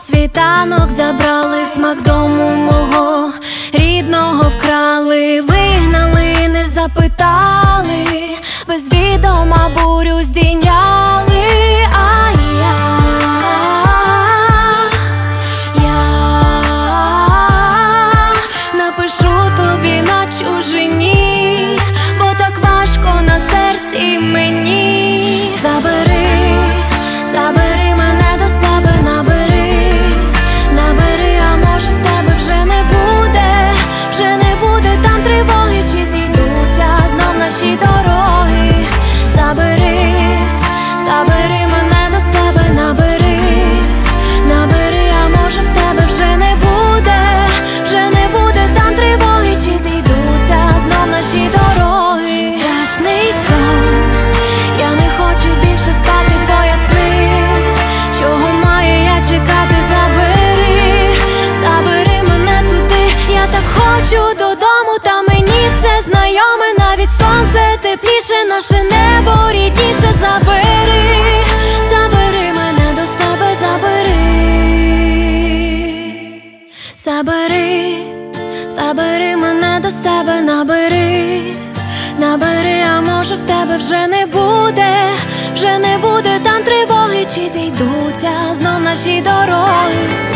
світанок забрали, смак дому мого рідного вкрали, вигнали, не запитали, без відома бурю здійняли. А я напишу тобі на чужині, бо так важко на серці мені. Забери мене до себе, набери, а може в тебе вже не буде там тривоги, чи зійдуться знов наші дороги. Забери мене до себе, набери, а може в тебе вже не буде там тривоги, чи зійдуться знов наші дороги. Страшний сон, я не хочу більше спати, поясни, чого маю я чекати. Забери мене туди, я так хочу додому, та мені все знайоме, навіть сонце тепліше, наше небо рідніше. Забери мене до себе, забери мене до себе, набери, а може в тебе вже не буде там тривоги, чи зійдуться знов наші дороги.